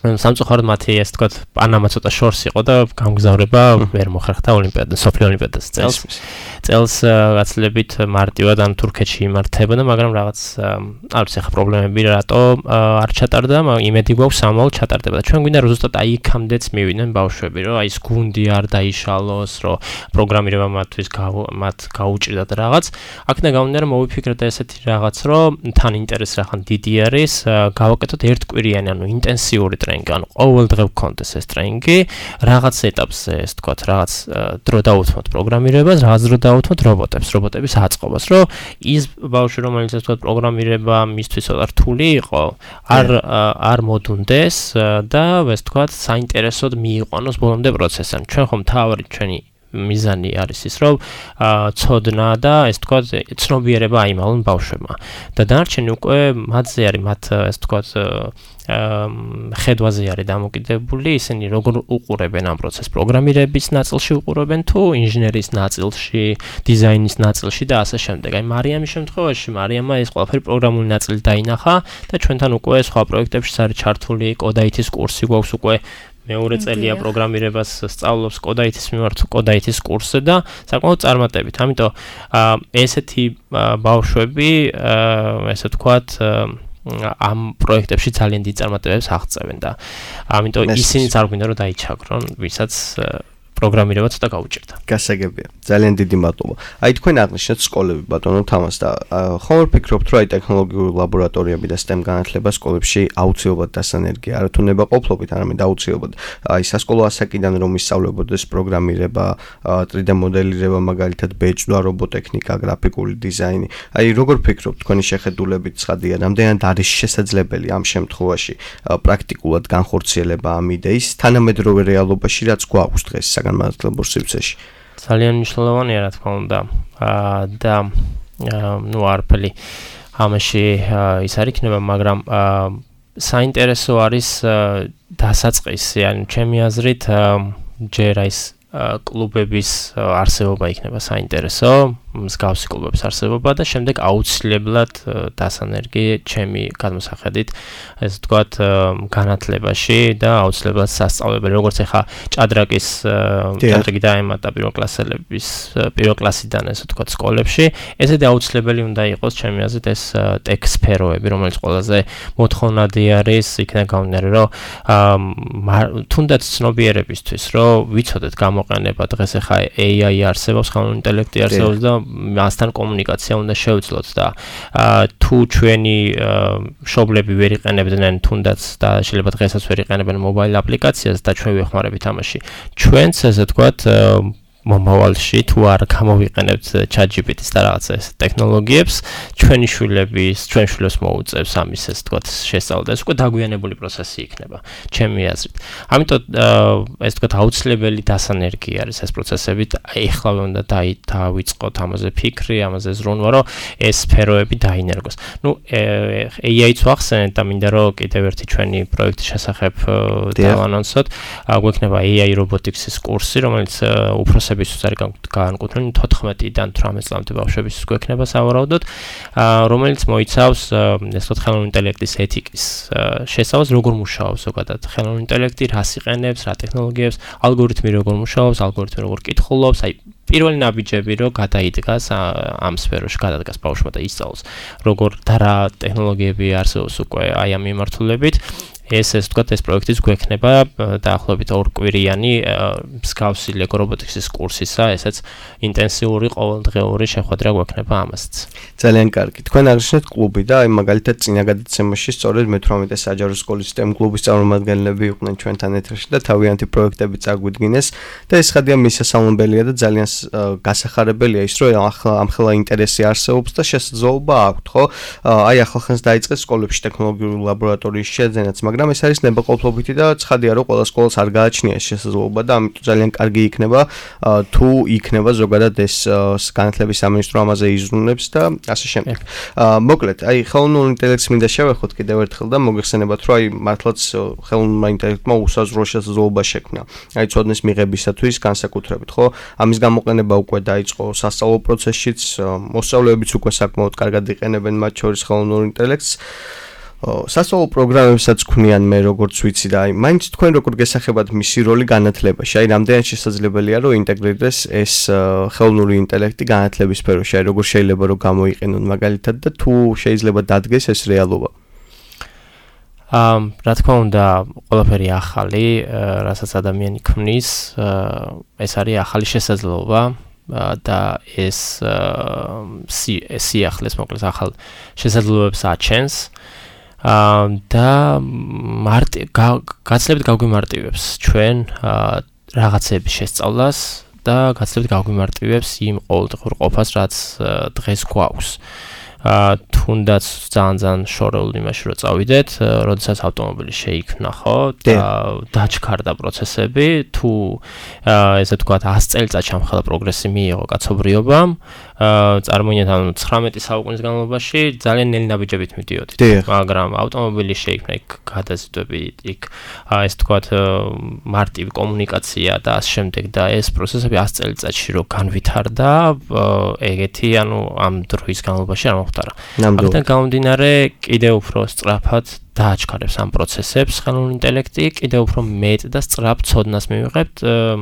სამწუხაროდ მათი ეს თქვა პანამა ცოტა შორს იყო და გამგზავრება ვერ მოხერხდა ოლიმპიადაზე, სოფლიო ოლიმპიადაზე წელს. წელს გაცილებით მარტივად ან თურქეთში იმართებოდა, მაგრამ რაღაც არ ვიცი ხა პრობლემები რატო არ ჩატარდა, იმედი გვაქვს სამავალ ჩატარდება. ჩვენ გვინდა რომ ზუსტად აი იქამდეც მივიდნენ ბავშვები, რომ აი ეს გუნდი არ დაიშალოს, რომ პროგრამირება მათთვის მათ გაუჭირდათ რაღაც. აქედან გამომდინარე რომ მოვიფიქრეთ ესეთი რაღაც, რომ თან ინტერესი რახან დიდი არის, გავაკეთოთ ერთკვირიანი, ანუ ინტენსიური ტრენინგი, ანუ ყოველდღე გქონდეს ეს ტრენინგი, რაღაც ეტაპზე, ეს თქვათ, რაღაც დრო დაუთმოთ პროგრამირებას, რაღაც დრო დაუთმოთ რობოტებს, რობოტების აწყობას, რომ ის ბავშვი, რომელიც ეს თქვათ პროგრამირება მისთვის ცოტა რთული იყო, არ არ მოდუნდეს და ეს თქვათ, საინტერესოდ მიიყვანოს ბოლომდე პროცესს. ჩვენ ხომ თავი ჩვენი მიზანი არის ის, რომ ცოდნა და ეს თქვათ, ცნობიერება აიმალონ ბავშვებმა. და დანარჩენი უკვე მათზე არის, მათ ეს თქვათ, ხედვაზე არის დამოკიდებული, ისინი როგორ უყურებენ ამ პროცესს, პროგრამირების ნაწილში უყურებენ თუ ინჟინერიის ნაწილში, დიზაინის ნაწილში და ასე შემდეგ. აი მარიამის შემთხვევაში, მარიამმა ეს ყველაფერი პროგრამული ნაწილი დაინახა და ჩვენთან უკვე სხვა პროექტებში არის ჩართული, კოდაითის კურსი გვაქვს უკვე მეორე წელია პროგრამირებას სწავლობს კოდაითის მიმართ კოდაითის კურსზე და საკმაოდ წარმატებით. ამიტომ ესეთი ბავშვები, ესე ვთქვათ, ამ პროექტებში ძალიან დიდ წარმატებებს აღწევენ და ამიტომ ისინიც არ გვინდა რომ დაიჩაგრონ, ვისაც პროგრამირება ცოტა გაუჭირდა. გასაგებია. ძალიან დიდი მადლობა. აი თქვენ აღნიშნეთ სკოლები ბატონო თამას და ხომ არ ფიქრობთ რომ აი ტექნოლოგიური ლაბორატორიები და STEM განათლება სკოლებში აუცილებლად დასანერგია, არა თუ ნებაყოფლობით, არამედ აუცილებლად. აი სასკოლო ასაკიდან რომ ისწავლებოდეს პროგრამირება, თრი დე მოდელირება, მაგალითად ბეჭდვა, რობოტექნიკა, გრაფიკული დიზაინი. აი როგორ ფიქრობთ თქვენი შეხედულებით ცხადია, რამდენად არის შესაძლებელი ამ შემთხვევაში პრაქტიკულად განხორციელება ამ იდეის თანამედროვე რეალობაში, რაც გვაქვს დღეს განმარტებულ სივრცეში. ძალიან მნიშვნელოვანია რა თქმა უნდა. და ნუ არაფერი ამაში ის არ იქნება, მაგრამ საინტერესო არის დასაწყისი, ანუ ჩემი აზრით ჯერ ის კლუბების არსებობა იქნება საინტერესო, მსგავსი კლუბების არსებობა და შემდეგ აუცილებლად დასანერგი ჩემი გადმოსახედით, ესე ვთქვათ, განათლებაში და აუცილებლად სასწავლებელი, როგორც ახლა ჭადრაკის ჭადრაკი დაემატა პირველკლასელების პირველკლასიდან, ესე ვთქვათ, სკოლებში, ესეთი აუცილებელი უნდა იყოს ჩემი აზრით ეს ტექ სფეროები, რომელიც ყველაზე მოთხოვნადი არის, იქიდან გამომდინარე, რომ თუნდაც ცნობიერებისთვის, რომ ვიცოდეთ გამოყენება დღეს ახლა ეი აი არსებობს, ხელოვნური ინტელექტი არსებობს და მასთან კომუნიკაცია უნდა შევძლოთ და თუ ჩვენი მშობლები ვერ იყენებდნენ თუნდაც და შეიძლება დღესაც ვერ იყენებენ მობაილ აპლიკაციას და ჩვენ ვეხმარებით ამაში, ჩვენც ესე ვთქვათ მომავალში თუ არ გამოვიყენებთ ChatGPT-ს და რაღაცა ეს ტექნოლოგიებს, ჩვენი შვილების, ჩვენ შვილებს მოუწევს ამის ეს თქვათ შესწავლა და ეს უკვე დაგვიანებული პროცესი იქნება, ჩემი აზრით. ამიტომ ეს თქვათ აუცილებელი დასანერგი არის ეს პროცესები, ეხლავე უნდა დავიწყოთ ამაზე ფიქრი, ამაზე ზრუნვა, რომ ეს სფეროები დაინერგოს. ნუ ეი აი-ც ვახსენეთ და მინდა რომ კიდევ ერთი ჩვენი პროექტის შესახებ დავანონსოთ. გვექნება ეი აი რობოტიკსის კურსი, რომელიც უფროსები არის განკუთვნილი თოთხმეტიდან თვრამეტ წლამდე ბავშვებისთვის გვექნება სავარაუდოდ, რომელიც მოიცავს ეს თქო ხელოვნური ინტელექტის ეთიკის შესწავლას, როგორ მუშაობს ზოგადად ხელოვნური ინტელექტი, რას იყენებს, რა ტექნოლოგიებს, ალგორითმი როგორ მუშაობს, ალგორითმი როგორ კითხულობს, აი პირველი ნაბიჯები რო გადაიდგას ამ სფეროში, გადადგას ბავშვმა და ისწავლოს, როგორ და რა ტექნოლოგიები არსებობს უკვე აი ამ მიმართულებით. ეს ეს ვთქვათ ეს პროექტიც გვექნება დაახლოებით ორ კვირიანი მსგავსი ლეგო რობოტიკსის კურსისა, ესეც ინტენსიური ყოველდღიური შეხვედრა გვექნება ამასაც. ძალიან კარგი. თქვენ აღნიშნეთ კლუბი და აი მაგალითად წინა გადაცემაში სწორედ მეთვრამეტე საჯარო სკოლის STEM კლუბის წარმომადგენლები იყვნენ ჩვენთან ეთერში და თავიანთი პროექტები წაგვიდგინეს და ეს ხადია მისასალმებელია და ძალიან გასახარებელია ის, რომ ამ ხელა ინტერესი არსებობს და შესაძლებლობა აქვთ, ხო? აი ახალხანს დაიწყეს სკოლებში ტექნოლოგიური ლაბორატორიის შეძენაც, მაგრამ ეს არის ნებაყოფლობითი და ცხადია, რომ ყველა სკოლას არ გააჩნია ეს შესაძლებლობა და ამიტომ ძალიან კარგი იქნება თუ იქნება ზოგადად ეს განათლების სამინისტრო ამაზე იზრუნებს და ასე შემდეგ. მოკლედ, აი ხელოვნურ ინტელექტს მინდა შევეხოთ კიდევ ერთხელ და მოგეხსენებათ, რომ აი მართლაც ხელოვნურმა ინტელექტმა უსაზრო შესაძლებლობა შექმნა. აი ცოდნის მიღებისათვის განსაკუთრებით, ხო? ამის გამოყენება უკვე დაიწყო სასწავლო პროცესშიც, მოსწავლეებიც უკვე საკმაოდ კარგად იყენებენ მათ შორის ხელოვნურ ინტელექტს. სასწავლო პროგრამებსაც ქმნიან მე როგორც ვიცი და აი მაინც თქვენ როგორ გესახებათ მისი როლი განათლებაში? აი რამდენად შესაძლებელია რომ ინტეგრირდეს ეს ხელოვნური ინტელექტი განათლების სფეროში? აი როგორ შეიძლება რომ გამოიყენონ მაგალითად და თუ შეიძლება დადგეს ეს რეალობა? ამ რა თქმა უნდა, ყველაფერი ახალი, რასაც ადამიანი ქმნის, ეს არის ახალი შესაძლებლობა და ეს სიახლეს მოკლედ ახალ შესაძლებლობებს აჩენს. და მარტი გაცილებით გავგვიმარტივებს ჩვენ რაღაცების შესწავლას და გაცილებით გავგვიმარტივებს იმ ყოველდღიურ ყოფას, რაც დღეს გვაქვს. თუნდაც ძალიან ძალიან შორეულ იმაში რომ წავიდეთ, როდესაც ავტომობილი შეიქმნა, ხო, და დაჩქარდა პროცესები, თუ ესე ვთქვათ ას წელიწადში ამ ხელა პროგრესი მიიღო კაცობრიობამ, წარმოიდგინეთ ანუ ცხრამეტი საუკუნის განმავლობაში ძალიან ნელი ნაბიჯებით მიდიოდით, მაგრამ ავტომობილი შეიქმნა, იქ გადაზიდვები, იქ ესე ვთქვათ მარტივი კომუნიკაცია და ამ შემდეგ და ეს პროცესები ას წელიწადში რო განვითარდა, ეგეთი ანუ ამ დროის განმავლობაში არ აქედან გამომდინარე, კიდევ უფრო სწრაფად დააჩქარებს ამ პროცესებს ხელოვნური ინტელექტი, კიდევ უფრო მეტ და სწრაფ ცოდნას მივიღებთ.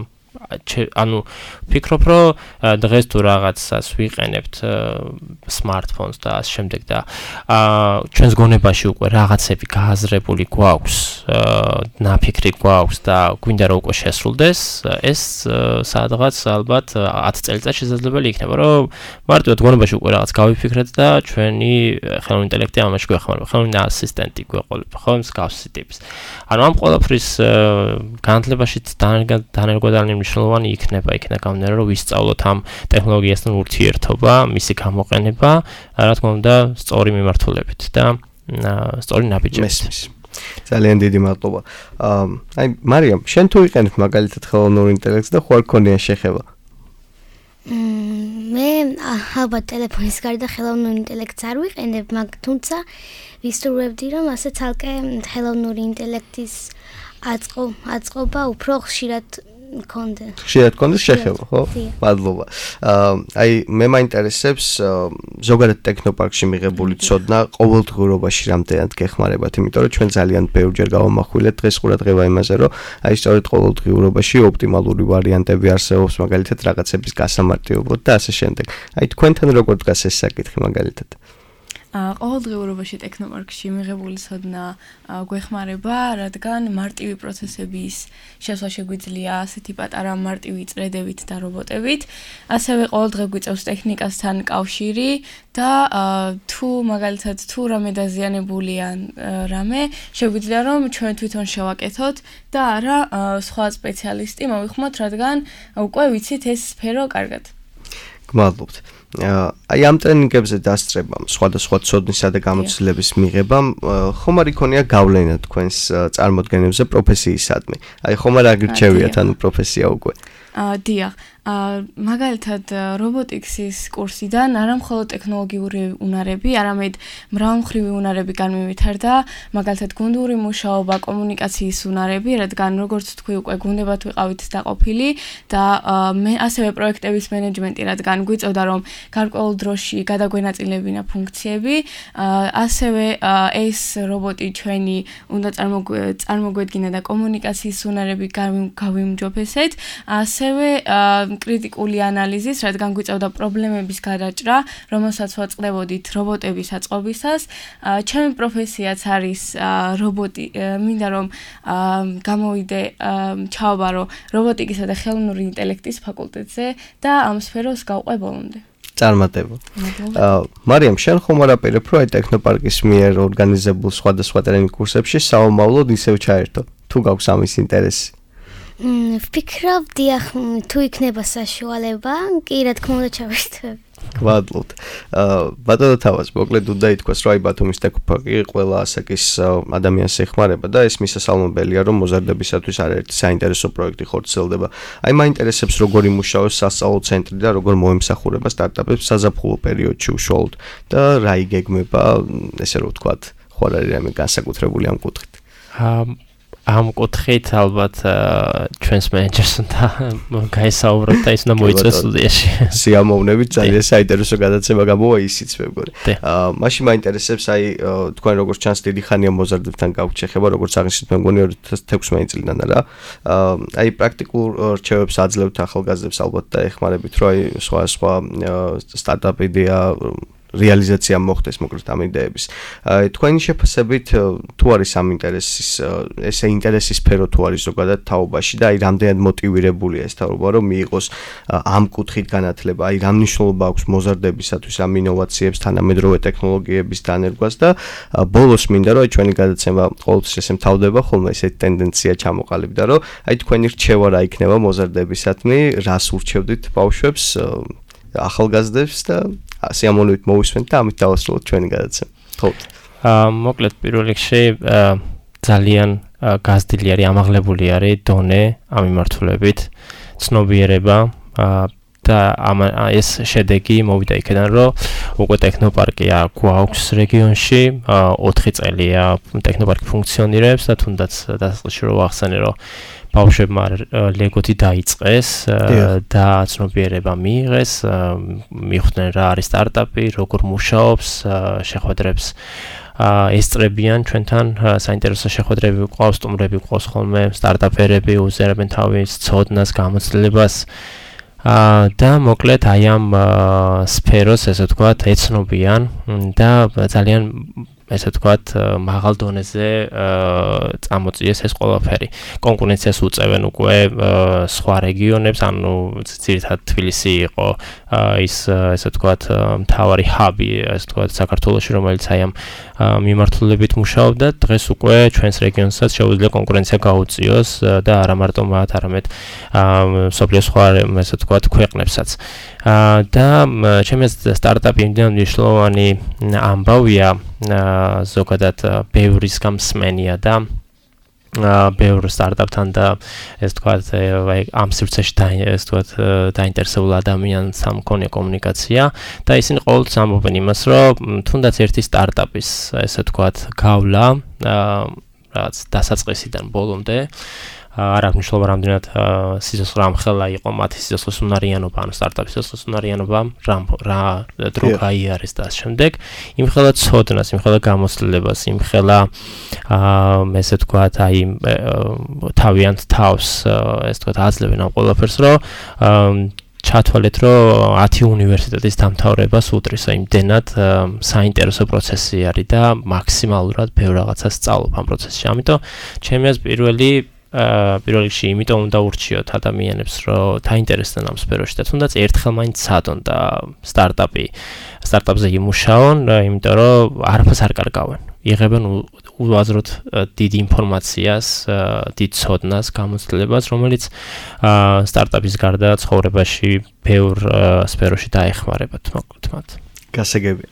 ანუ ვფიქრობ, რომ დღეს თუ რაღაცას ვიყენებთ smartphones და ამ შემდეგ და ჩვენს გონებაში უკვე რაღაცები გააზრებული გვაქვს, ნაფიქრი გვაქვს და გვინდა რომ უკვე შესრულდეს, ეს სადღაც ალბათ ათი წელიწად შესაძლებელი იქნება, რომ მარტივად გონებაში უკვე რაღაც გავიფიქრეთ და ჩვენი ხელოვნური ინტელექტი ამაში გვეხმარება, ხელოვნური ასისტენტი გვეყოლება, ხო, მსგავსი ტიპის. ანუ ამ ყველაფრის განათლებაშიც დანერგვადანი მნიშვნელოვანი იქნება, იქნება გამომდინარე, რომ ვისწავლოთ ამ ტექნოლოგიასთან ურთიერთობა, მისი გამოყენება, რა თქმა უნდა, სწორი მიმართულებით და სწორი ნაბიჯებით. ძალიან დიდი მადლობა. აი, მარიამ, შენ თუ იყენებ მაგალითად ხელოვნურ ინტელექტს და ხო არ გქონია შეხება? მე ალბათ ტელეფონის გარდა ხელოვნურ ინტელექტს არ ვიყენებ, მაგ თუმცა ვისურვებდი, რომ ასე ცალკე ხელოვნური ინტელექტის აწყო აწყობა უფრო ხშირად კონდე. ხშირად კონდეს შეხება, ხო? მადლობა. აი, მე მაინტერესებს ზოგადად ტექნოპარკში მიღებული ცოდნა ყოველდღიურობაში რამდენად გეხმარებათ, იმიტომ რომ ჩვენ ძალიან ბევრჯერ გავამახვილეთ დღეს ყურადღება იმაზე, რომ აი სწორედ ყოველდღიურობაში ოპტიმალური ვარიანტები არსებობს, მაგალითად რაღაცების გასამარტივებლად და ასე შემდეგ. აი, თქვენთან როგორ დგას ეს საკითხი მაგალითად? ყოველდღიურობაში ტექნოპარკში მიღებული ცოდნა გვეხმარება, რადგან მარტივი პროცესების შესვლა შეგვიძლია ასეთი პატარა მარტივი წრედებით და რობოტებით. ასევე ყოველდღე გვიწევს ტექნიკასთან კავშირი და თუ მაგალითად თუ რამე დაზიანებულია რამე, შეგვიძლია რომ ჩვენ თვითონ შევაკეთოთ და არა სხვა სპეციალისტი მოვიხმოთ, რადგან უკვე ვიცით ეს სფერო კარგად. გმადლობთ. აი ამ ტრენინგებზე დასწრებამ, სხვადასხვა ცოდნისა და გამოცდილების მიღებამ, ხომ არ იქონია გავლენა თქვენს წარმოდგენებზე პროფესიისადმი? აი ხომ არ აგირჩევიათ ანუ პროფესია უკვე? აა დიახ. მაგალითად რობოტიკსის კურსიდან არა მხოლოდ ტექნოლოგიური უნარები, არამედ მრავალმხრივი უნარები განმევითარდა, მაგალითად გუნდური მუშაობა, კომუნიკაციის უნარები, რადგან როგორც თქვი უკვე გუნდებად ვიყავით დაყოფილი და მე ასევე პროექტების მენეჯმენტი, რადგან გვიწევდა რომ გარკვეულ დროში გადაგვენაწილებინა ფუნქციები, ასევე ეს რობოტი ჩვენი უნდა წარმოგვედგინა და კომუნიკაციის უნარები გავიმჯობესეთ, ასევე კრიტიკული ანალიზის, რადგან გვიწევდა პრობლემების გადაჭრა, რომელსაც ვაწყდებოდით რობოტების აწყობისას. ჩემი პროფესიაც არის რობოტი, მინდა რომ გამოვიდე ჩაობა რომ რობოტიკისა და ხელოვნური ინტელექტის ფაკულტეტზე და ამ სფეროს გავყვე ბოლომდე. წარმატება. მარიამ, შენ ხომ არ აპირებ რომ აი ტექნოპარკის მიერ ორგანიზებულ სხვადასხვა ტრენინგ კურსებში საომავლოდ ისევ ჩაერთო? თუ გაქვს ამის ინტერესი? ვფიქრობდი, თუ იქნება საშუალება, კი რა თქმა უნდა ჩავერთვები. გმადლობთ. ბატონო თავას, მოკლედ უნდა ითქვას, რომ აი ბათუმის ტექნოპარკი ყველა ასაკის ადამიანს ეხმარება და ეს მისასალმებელია, რომ მოზარდებისათვის არაერთი საინტერესო პროექტი ხორციელდება. აი მაინტერესებს როგორ იმუშავებს სასწავლო ცენტრი და როგორ მოემსახურება სტარტაპებს საზაფხულო პერიოდში უშუალოდ და რა იგეგმება, ესე რომ ვთქვათ, ხო არ არის რამე განსაკუთრებული ამ კუთხით? ამ კუთხით ალბათ ჩვენს მენეჯერს უნდა გაისაუბროთ და ის უნდა მოიწვიოს სტუდიაში. სიამოვნებით ძალიან საინტერესო გადაცემა გამოვა ისიც მე მგონი. აა მაშინ მაინტერესებს აი თქვენ როგორც ჩანს დიდი ხანია მოზარდებთან გაქვთ შეხება როგორც აღნიშნეთ მე მგონი ორი ათას თექვსმეტი წლიდან რა. აა აი პრაქტიკულ რჩევებს აძლევთ ახალგაზრდებს ალბათ და ეხმარებით რომ აი სხვა სხვა სტარტაპ იდეა რეალიზაცია მოხდეს მოკლედ ამ იდეების. აი თქვენი შეფასებით თუ არის ამ ინტერესის ესე ინტერესის სფერო თუ არის ზოგადად თაობაში და აი რამდენად მოტივირებულია ეს თაობა რომ მიიღოს ამ კუთხით განათლება, აი რა მნიშვნელობა აქვს მოზარდებისათვის ამ ინოვაციებს, თანამედროვე ტექნოლოგიების დანერგვას და ბოლოს მინდა რომ აი ჩვენი გადაცემა ყოველთვის ესე მთავრდება ხოლმე ესეთი ტენდენცია ჩამოყალიბდა რომ აი თქვენი რჩევა რა იქნება მოზარდებისადმი, რას ურჩევდით ბავშვებს, ახალგაზრდებს და სიამოვნებით მოვისმენთ და ამით დავასრულოთ ჩვენი გადაცემა. ხო. აა მოკლედ პირველ რიგში ძალიან გაზრდილი არის, ამაღლებული არის დონე ამ მიმართულებით, ცნობიერება და ამ ეს შედეგი მოვიდა იქიდან, რომ უკვე ტექნოპარკია გვაქვს რეგიონში, ოთხი წელია ტექნოპარკი ფუნქციონირებს და თუნდაც დასაწყისში რომ ვახსენე, რომ ბავშვებმა ლეგოთი დაიწყეს და ცნობიერება მიიღეს, მიხვდნენ რა არის სტარტაპი, როგორ მუშაობს, შეხვედრებს ესწრებიან ჩვენთან, საინტერესო შეხვედრები გვყავს, სტუმრები გვყავს ხოლმე, სტარტაპერები უზიარებენ თავის ცოდნას, გამოცდილებას და მოკლედ აი ამ სფეროს ესე ვთქვათ ეცნობიან და ძალიან ესე ვთქვათ მაღალ დონეზე წამოწიეს ეს ყველაფერი. კონკურენციას უწევენ უკვე სხვა რეგიონებს, ანუ ძირითადად თბილისი იყო ის ესე ვთქვათ მთავარი ჰაბი, ესე ვთქვათ საქართველოში, რომელიც აი ამ მიმართულებით მუშაობდა. დღეს უკვე ჩვენს რეგიონსაც შეუძლია კონკურენცია გაუწიოს და არა მარტო მათ, არამედ მსოფლიოს სხვა ესე ვთქვათ ქვეყნებსაც. და ჩემს სტარტაპი იმდენ მნიშვნელოვანი ამბავია ზოგადად ბევრის გამსმენია და ბევრ სტარტაპთან და ეს თქვათ ამ სივრცეში და ეს თქვათ დაინტერესებულ ადამიანს ამ მქონია კომუნიკაცია და ისინი ყოველთვის ამბობენ იმას, რომ თუნდაც ერთი სტარტაპის ესე თქვათ გავლა რაც დასაწყისიდან ბოლომდე არ აქვს მნიშვნელობა რამდენად სიცოცხლე რამხელა იყო მათი სიცოცხლის უნარიანობა, ანუ სტარტაპის სიცოცხლის უნარიანობა რა დრო გაიარეს და შემდეგ იმხელა ცოდნას, იმხელა გამოცდილებას, იმხელა ესე ვთქვათ აი თავიანთ თავს ესე ვთქვათ აძლევენ ამ ყველაფერს, რომ ჩათვალეთ, რომ ათი უნივერსიტეტის დამთავრებას უდრის, აი იმდენად საინტერესო პროცესი არის და მაქსიმალურად ბევრ რაღაცას სწავლობ ამ პროცესში. ამიტომ ჩემი აზრით პირველი პირველ რიგში იმიტომ უნდა ურჩიოთ ადამიანებს, რომ დაინტერესდნენ ამ სფეროში და თუნდაც ერთხელ მაინც ცადონ და სტარტაპი სტარტაპზე იმუშაონ, იმიტომ რომ არაფერს არ კარგავენ. იღებენ უაზროდ დიდ ინფორმაციას, დიდ ცოდნას, გამოცდილებას, რომელიც სტარტაპის გარდა ცხოვრებაში ბევრ სფეროში დაეხმარებათ მოკლედ მათ. გასაგებია.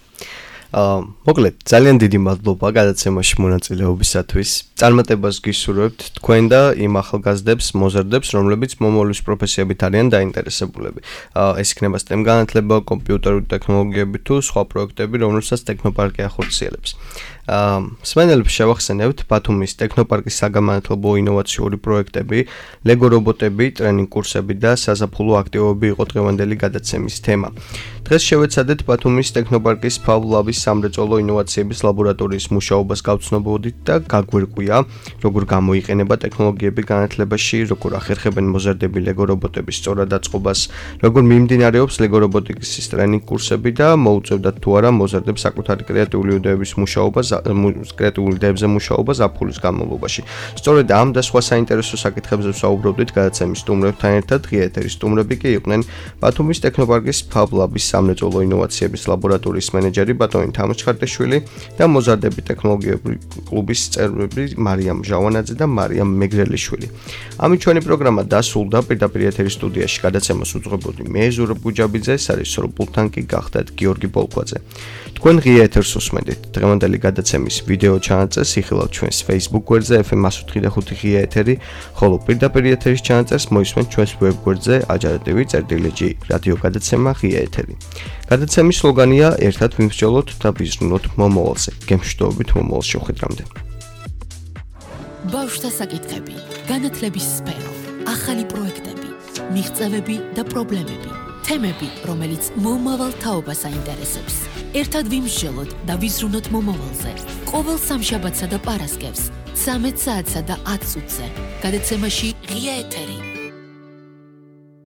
აა მოკლედ ძალიან დიდი მადლობა გადაცემაში მონაწილეობისათვის. წარმატებას გისურვებთ თქვენ და იმ ახალგაზრდებს, მოზარდებს, რომლებიც მომავლის პროფესიებით არიან დაინტერესებულები. აა ეს იქნება STEM განათლება, კომპიუტერული ტექნოლოგიები თუ სხვა პროექტები, რომლებსაც ტექნოპარკი ახორციელებს. აა მსმენელებს შევახსენებთ ბათუმის ტექნოპარკის საგანმანათლებლო ინოვაციური პროექტები, ლეგო რობოტები, ტრენინგ კურსები და საზაფხულო აქტივობები იყო დღევანდელი გადაცემის თემა. დღეს შევეცადეთ ბათუმის ტექნოპარკის ფავლაბის სამრეწველო ინოვაციების ლაბორატორიის მუშაობას გავცნობოდით და გაგვერკვია, როგორ გამოიყენება ტექნოლოგიები განათლებაში, როგორ ახერხებენ მოზარდები ლეგო რობოტების სწორად აწყობას, როგორ მიმდინარეობს ლეგო რობოტიკის ტრენინგ კურსები და მოუწევდათ თუ არა მოზარდებს საკუთარი კრეატიული იდეების მუშაობას, კრეატიული იდეებზე მუშაობა ზაფხულის განმავლობაში. სწორედ ამ და სხვა საინტერესო საკითხებზე ვსაუბრობდით გადაცემის სტუმრებთან ერთად. ღია ეთერის სტუმრები კი იყვნენ ბათუმის ტექნოპარკის ფავლაბის სამრეწველო ინოვაციების ლაბორატორიის მენეჯერი ბატონი თამოჩხარტიშვილი და მოზარდები ტექნოლოგიების კლუბის წევრები მარიამ ჟავანაძე და მარიამ მეგრელიშვილი. ამით ჩვენი პროგრამა დასრულდა. პირდაპირ ეთერის სტუდიაში გადაცემას უძღვებოდი მე ზურაბ გუჯაბიძე, სარისორო პულტთან კი გახდათ გიორგი ბოლქვაძე. თქვენ ღია ეთერს უსმენთ. დღევანდელი გადაცემის ვიდეო ჩანაწერს იხილავთ ჩვენს Facebook გვერდზე ეფ ემ εκατო ოთხი და ხუთი ღია ეთერი, ხოლო პირდაპირ ეთერის ჩანაწერს მოისმენთ ჩვენს ვებ გვერდზე აჯარა.tv წერტილი.g რადიო გადაცემა ღია ეთერი. გადაცემის სლოგანია ერთად ვიმსჯელოთ და ვიზრუნოთ მომავალზე. გემშვიდობებით მომავალ შეხვედრამდე. ბავშვთა საკითხები, განათლების სფერო, ახალი პროექტები, მიღწევები და პრობლემები, თემები, რომელიც მომავალ თაობას აინტერესებს. ერთად ვიმსჯელოთ და ვიზრუნოთ მომავალზე. ყოველ სამშაბათსა და პარასკევს, ცამეტ საათსა და ათ წუთზე. გადაცემაში ღია ეთერი.